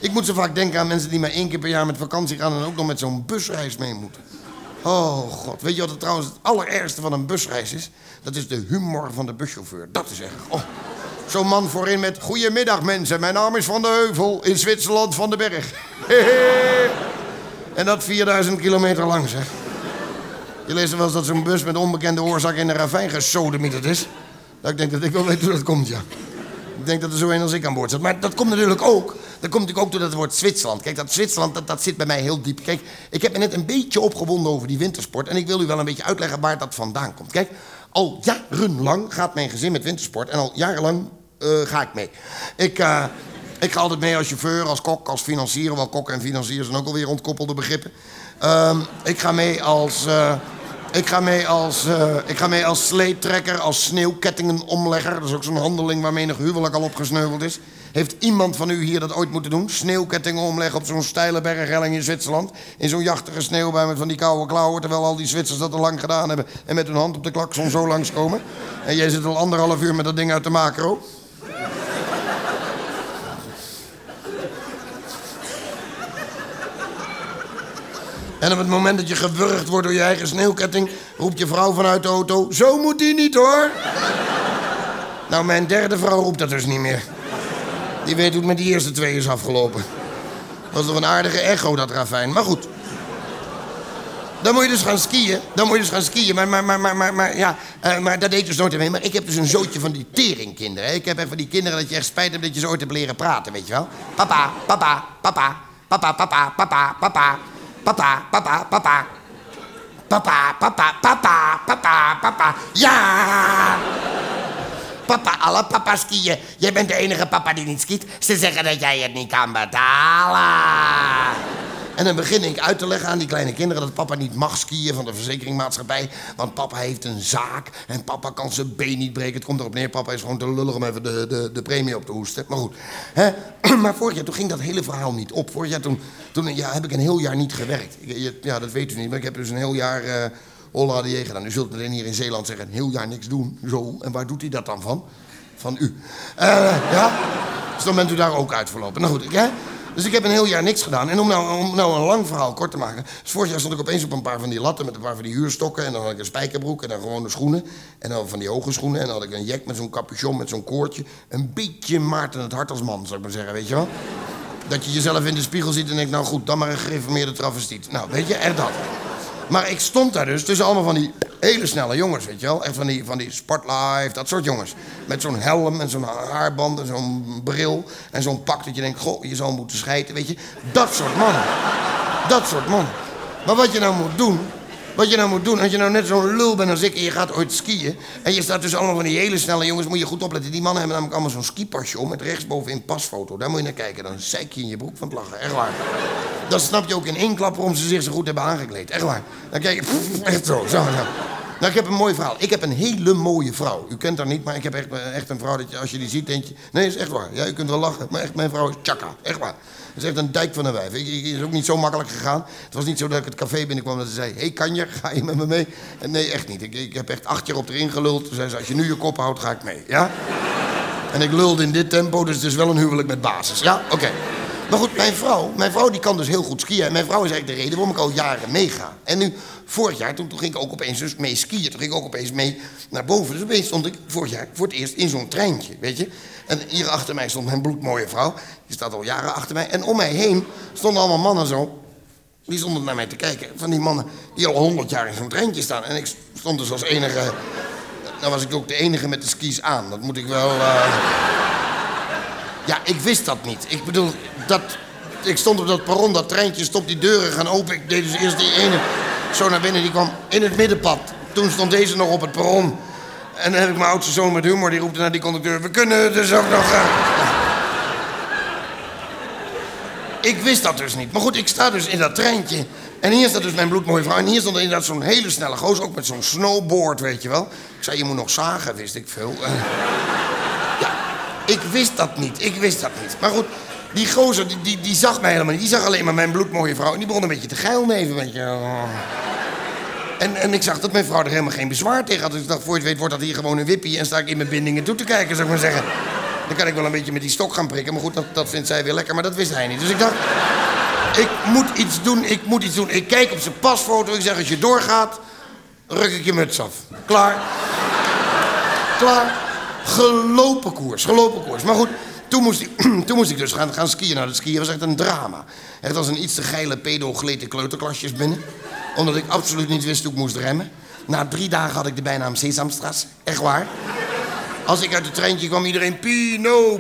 Ik moet zo vaak denken aan mensen die maar 1 keer per jaar met vakantie gaan... en ook nog met zo'n busreis mee moeten. Oh god, weet je wat het trouwens het allerergste van een busreis is? Dat is de humor van de buschauffeur. Dat is echt... Oh. Zo'n man voorin met... Goedemiddag mensen, mijn naam is Van de Heuvel in Zwitserland van de Berg. En dat 4000 kilometer lang, zeg. Je leest wel eens dat zo'n bus met onbekende oorzaak in een ravijn gesodemieterd is. Nou, ik denk dat ik wel weet hoe dat komt, ja. Ik denk dat er zo een als ik aan boord zit. Maar dat komt natuurlijk ook... Dat komt natuurlijk ook door dat woord Zwitserland. Kijk, dat Zwitserland, dat zit bij mij heel diep. Kijk, ik heb me net een beetje opgewonden over die wintersport... en ik wil u wel een beetje uitleggen waar dat vandaan komt. Kijk, al jarenlang gaat mijn gezin met wintersport... en al jarenlang ga ik mee. Ik ga altijd mee als chauffeur, als kok, als financier... wel kok en financier zijn ook alweer ontkoppelde begrippen. Ik ga mee als sleetrekker, als sneeuwkettingenomlegger. Dat is ook zo'n handeling waarmee een huwelijk al opgesneuveld is. Heeft iemand van u hier dat ooit moeten doen? Sneeuwkettingen omleggen op zo'n steile berghelling in Zwitserland? In zo'n jachtige sneeuwbui met van die koude klauwen... terwijl al die Zwitsers dat al lang gedaan hebben... en met hun hand op de klakson zo langskomen. En jij zit al 1,5 uur met dat ding uit de macro. En op het moment dat je gewurgd wordt door je eigen sneeuwketting... roept je vrouw vanuit de auto... Zo moet die niet, hoor! Nou, mijn derde vrouw roept dat dus niet meer. Die weet hoe het met die eerste 2 is afgelopen. Dat was toch een aardige echo, dat ravijn. Maar goed. Dan moet je dus gaan skiën. Maar dat deed ik dus nooit mee. Maar ik heb dus een zootje van die teringkinderen. Hè? Ik heb echt van die kinderen dat je echt spijt hebt dat je ze ooit hebt leren praten, weet je wel? Papa, papa, papa. Papa, papa, papa, papa. Papa, papa, papa. Papa, papa, papa, papa, papa. Ja! Papa, alle papa skiën. Jij bent de enige papa die niet skiet. Ze zeggen dat jij het niet kan betalen. En dan begin ik uit te leggen aan die kleine kinderen... dat papa niet mag skiën van de verzekeringmaatschappij. Want papa heeft een zaak en papa kan zijn been niet breken. Het komt erop neer, papa is gewoon te lullig om even de premie op te hoesten. Maar goed. Hè? Maar vorig jaar toen ging dat hele verhaal niet op. Vorig jaar toen heb ik een heel jaar niet gewerkt. Ja, dat weet u niet, maar ik heb dus een heel jaar... Holla de Jeger gedaan. U zult meteen hier in Zeeland zeggen, een heel jaar niks doen. Zo, en waar doet hij dat dan van? Van u. Ja? Dus dan bent u daar ook uitverlopen. Nou goed, hè? Dus ik heb een heel jaar niks gedaan. En om nou een lang verhaal kort te maken... Dus vorig jaar stond ik opeens op een paar van die latten... met een paar van die huurstokken. En dan had ik een spijkerbroek en dan gewone schoenen. En dan van die hoge schoenen. En dan had ik een jack met zo'n capuchon, met zo'n koordje. Een beetje Maarten het Hart als man, zou ik maar zeggen, weet je wel? Dat je jezelf in de spiegel ziet en denkt... nou goed, dan maar een gereformeerde travestiet. Nou, weet je, echt dat. Maar ik stond daar dus tussen allemaal van die hele snelle jongens, weet je wel. Echt van die Sportlife, dat soort jongens. Met zo'n helm en zo'n haarband en zo'n bril. En zo'n pak dat je denkt, goh, je zal moeten schijten, weet je. Dat soort mannen. Dat soort mannen. Maar wat je nou moet doen, als je nou net zo'n lul bent als ik... en je gaat ooit skiën... en je staat tussen allemaal van die hele snelle jongens... moet je goed opletten. Die mannen hebben namelijk allemaal zo'n skipasje om... met rechtsbovenin pasfoto. Daar moet je naar kijken. Dan zeik je in je broek van het lachen. Echt waar. Dan snap je ook in 1 klap waarom ze zich zo goed hebben aangekleed. Echt waar. Dan kijk je... echt zo. Nou, ik heb een mooi verhaal. Ik heb een hele mooie vrouw. U kent haar niet, maar ik heb echt een vrouw dat je... als je die ziet, denk je... Nee, is echt waar. Ja, u kunt wel lachen, maar echt, mijn vrouw is tjaka. Echt waar. Dat is echt een dijk van een wijf. Is ook niet zo makkelijk gegaan. Het was niet zo dat ik het café binnenkwam dat ze zei... Hé, Kanjer, ga je met me mee? En nee, echt niet. Ik heb echt 8 jaar op erin geluld. Toen zei ze, als je nu je kop houdt, ga ik mee. Ja? En ik lulde in dit tempo, dus het is wel een huwelijk met basis. Ja? Oké. Maar goed, mijn vrouw die kan dus heel goed skiën. En mijn vrouw is eigenlijk de reden waarom ik al jaren meega. En nu, vorig jaar, toen ging ik ook opeens dus mee skiën. Toen ging ik ook opeens mee naar boven. Dus opeens stond ik vorig jaar voor het eerst in zo'n treintje, weet je. En hier achter mij stond mijn bloedmooie vrouw. Die staat al jaren achter mij. En om mij heen stonden allemaal mannen zo. Die stonden naar mij te kijken. Van die mannen die al 100 jaar in zo'n treintje staan. En ik stond dus als enige... Nou was ik ook de enige met de skis aan. Dat moet ik wel... Ja, ik wist dat niet. Ik bedoel, ik stond op dat perron, dat treintje stopt, die deuren gaan open. Ik deed dus eerst die ene zo naar binnen, die kwam in het middenpad. Toen stond deze nog op het perron. En dan heb ik mijn oudste zoon met humor, die roepte naar die conducteur... We kunnen dus ook nog... Ik wist dat dus niet. Maar goed, ik sta dus in dat treintje. En hier staat dus mijn bloedmooie vrouw. En hier stond inderdaad zo'n hele snelle gozer, ook met zo'n snowboard, weet je wel. Ik zei, je moet nog zagen, wist ik veel. Ik wist dat niet. Maar goed, die gozer, die zag mij helemaal niet. Die zag alleen maar mijn bloedmooie vrouw. En die begon een beetje te geilneven, weet je. En ik zag dat mijn vrouw er helemaal geen bezwaar tegen had. Dus ik dacht, voor je het weet wordt dat hier gewoon een wippie... en sta ik in mijn bindingen toe te kijken, zou ik maar zeggen. Dan kan ik wel een beetje met die stok gaan prikken. Maar goed, dat vindt zij weer lekker. Maar dat wist hij niet. Dus ik dacht, ik moet iets doen. Ik kijk op zijn pasfoto. Ik zeg, als je doorgaat, ruk ik je muts af. Klaar. Gelopen koers. Maar goed, toen moest ik dus gaan skiën. Nou, dat skiën was echt een drama. Echt als een iets te geile pedo gleed de kleuterklasjes binnen. Omdat ik absoluut niet wist hoe ik moest remmen. Na 3 dagen had ik de bijnaam Sesamstraat. Echt waar. Als ik uit het treintje kwam, iedereen Pino.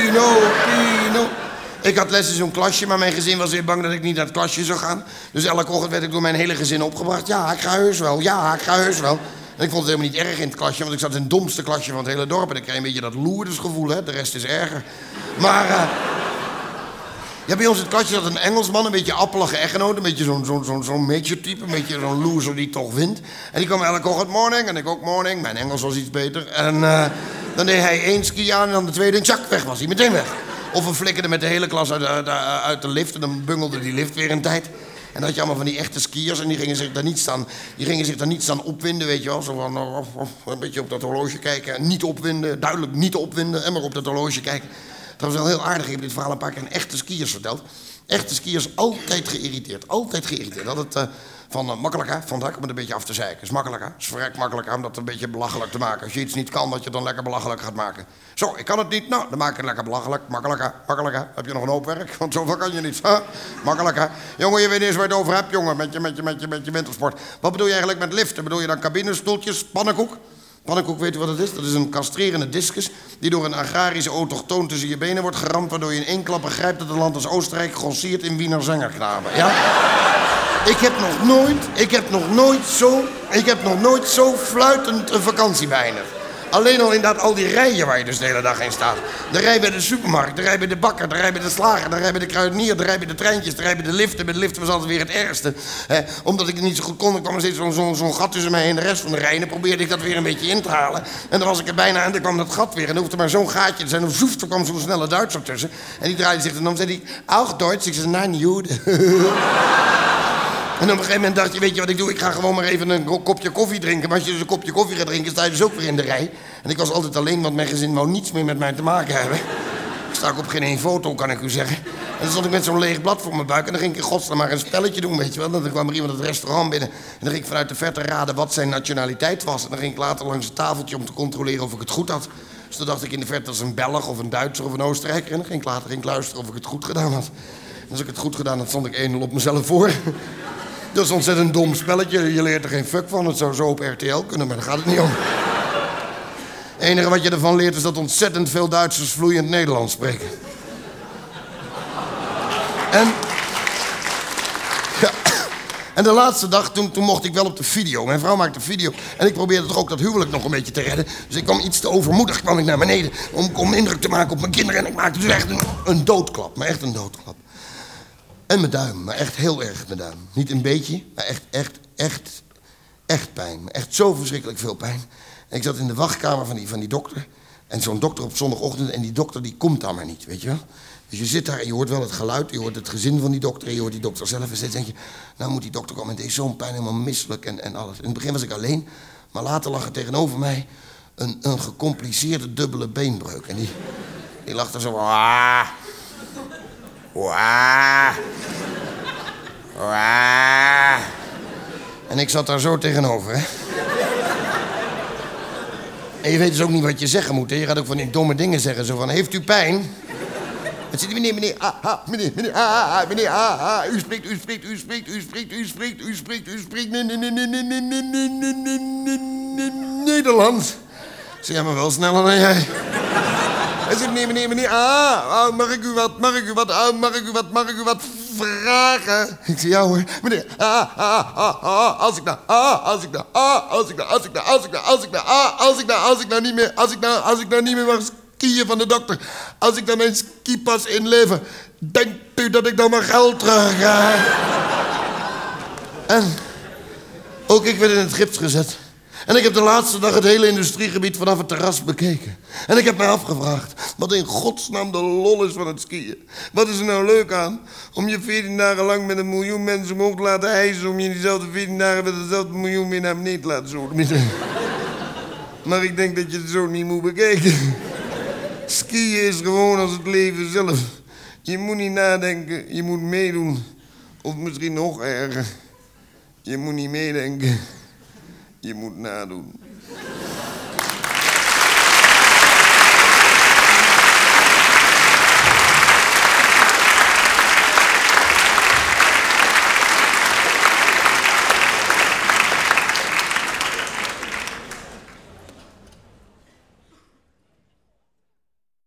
Ik had les in zo'n klasje, maar mijn gezin was weer bang dat ik niet naar het klasje zou gaan. Dus elke ochtend werd ik door mijn hele gezin opgebracht. Ja, ik ga heus wel. En ik vond het helemaal niet erg in het klasje, want ik zat in het domste klasje van het hele dorp. En ik kreeg een beetje dat loerdersgevoel, hè. De rest is erger. Maar ja, bij ons in het klasje zat een Engelsman, een beetje appelige echtgenoot. Een beetje zo'n major-type, een beetje zo'n loser die toch wint. En die kwam elke ochtend morning en ik ook morning. Mijn Engels was iets beter. En dan deed hij 1 ski aan en dan de tweede en tjak, weg was hij. Meteen weg. Of we flikkerden met de hele klas uit de lift en dan bungelde die lift weer een tijd. En dan had je allemaal van die echte skiers en die gingen zich daar niet staan opwinden, weet je wel. Zo van, een beetje op dat horloge kijken en niet opwinden, duidelijk niet opwinden en maar op dat horloge kijken. Dat was wel heel aardig. Ik heb dit verhaal een paar keer aan echte skiers verteld. Echte skiers altijd geïrriteerd. Altijd van makkelijk hè, vandaag om het een beetje af te zeiken. Is makkelijk hè, is verrekt makkelijk om dat een beetje belachelijk te maken. Als je iets niet kan, dat je het dan lekker belachelijk gaat maken. Zo, ik kan het niet, nou, dan maak ik het lekker belachelijk. Makkelijk hè. Heb je nog een hoop werk? Want zoveel kan je niet. Huh? Makkelijk hè. Jongen, je weet niet eens waar je het over hebt, jongen, met je wintersport. Wat bedoel je eigenlijk met liften? Bedoel je dan cabinestoeltjes, pannenkoek? Pannenkoek, weet u wat het is? Dat is een castrerende discus die door een agrarische autochtoon tussen je benen wordt geramd, waardoor je in 1 klap begrijpt dat een land als Oostenrijk grosseert in Wiener zangerknaben. Ja? Ik heb nog nooit zo fluitend een vakantie beëindigd. Alleen al inderdaad al die rijen waar je dus de hele dag in staat. De rij bij de supermarkt, de rij bij de bakker, de rij bij de slager, de rij bij de kruidenier, de rij bij de treintjes, de rij bij de liften. Bij de liften was altijd weer het ergste. Omdat ik het niet zo goed kon, er kwam er steeds zo'n gat tussen mij en de rest van de rij. En dan probeerde ik dat weer een beetje in te halen. En dan was ik er bijna en dan kwam dat gat weer. En dan hoefde maar zo'n gaatje te zijn. En zoef, er kwam zo'n snelle Duitser tussen. En die draaide zich en dan zei hij, auch Duits. Ik zei, nein, Jude. En op een gegeven moment dacht je, weet je wat ik doe? Ik ga gewoon maar even een kopje koffie drinken. Maar als je dus een kopje koffie gaat drinken, sta je dus ook weer in de rij. En ik was altijd alleen, want mijn gezin wou niets meer met mij te maken hebben. Ik sta ook op geen 1 foto, kan ik u zeggen. En dan stond ik met zo'n leeg blad voor mijn buik. En dan ging ik in godsnaam maar een spelletje doen, weet je wel. Dan kwam er iemand het restaurant binnen. En dan ging ik vanuit de verte raden wat zijn nationaliteit was. En dan ging ik later langs het tafeltje om te controleren of ik het goed had. Dus dan dacht ik in de verte als een Belg of een Duitser of een Oostenrijker. En dan ging ik later luisteren of ik het goed gedaan had. En als ik het goed gedaan had, stond ik 1-0 op mezelf voor. Dat is een ontzettend dom spelletje. Je leert er geen fuck van. Het zou zo op RTL kunnen, maar daar gaat het niet om. Het enige wat je ervan leert is dat ontzettend veel Duitsers vloeiend Nederlands spreken. En de laatste dag, toen mocht ik wel op de video. Mijn vrouw maakte video. En ik probeerde toch ook dat huwelijk nog een beetje te redden. Dus ik kwam iets te overmoedig kwam ik naar beneden. Om indruk te maken op mijn kinderen. En ik maakte dus echt een doodklap. Maar echt een doodklap. En mijn duim, maar echt heel erg mijn duim. Niet een beetje, maar echt pijn. Echt zo verschrikkelijk veel pijn. En ik zat in de wachtkamer van die dokter. En zo'n dokter op zondagochtend. En die dokter die komt dan maar niet, weet je wel. Dus je zit daar en je hoort wel het geluid. Je hoort het gezin van die dokter. En je hoort die dokter zelf. En steeds denk je, nou moet die dokter komen. En het is zo'n pijn, helemaal misselijk en alles. In het begin was ik alleen. Maar later lag er tegenover mij een gecompliceerde dubbele beenbreuk. En die lag er zo... En ik zat daar zo tegenover, hè. En je weet dus ook niet wat je zeggen moet, hè. Je gaat ook van die domme dingen zeggen, zo van, heeft u pijn? Dan zit hij, meneer, u spreekt, Nederlands. Ik zeg, ja, maar wel sneller dan jij. Hij zegt, meneer, mag ik u wat vragen? Ik zeg, ja hoor, meneer, als ik nou niet meer mag skiën van de dokter, als ik dan mijn skipas inlever, denkt u dat ik dan mijn geld terug krijg? En ook ik werd in het gips gezet. En ik heb de laatste dag het hele industriegebied vanaf het terras bekeken. En ik heb mij afgevraagd wat in godsnaam de lol is van het skiën. Wat is er nou leuk aan om je 14 dagen lang met 1 miljoen mensen omhoog te laten hijsen, om je diezelfde 14 dagen met dezelfde miljoen weer naar beneden te laten zoden. Maar ik denk dat je het zo niet moet bekijken. Skiën is gewoon als het leven zelf. Je moet niet nadenken, je moet meedoen. Of misschien nog erger. Je moet niet meedenken, je moet nadoen.